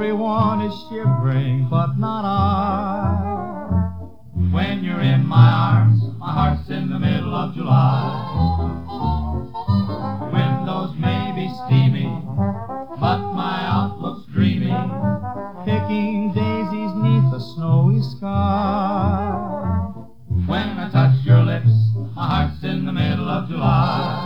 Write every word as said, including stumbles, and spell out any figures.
Everyone is shivering, but not I. When you're in my arms, my heart's in the middle of July. Windows may be steamy, but my outlook's dreamy, picking daisies 'neath the snowy sky. When I touch your lips, my heart's in the middle of July.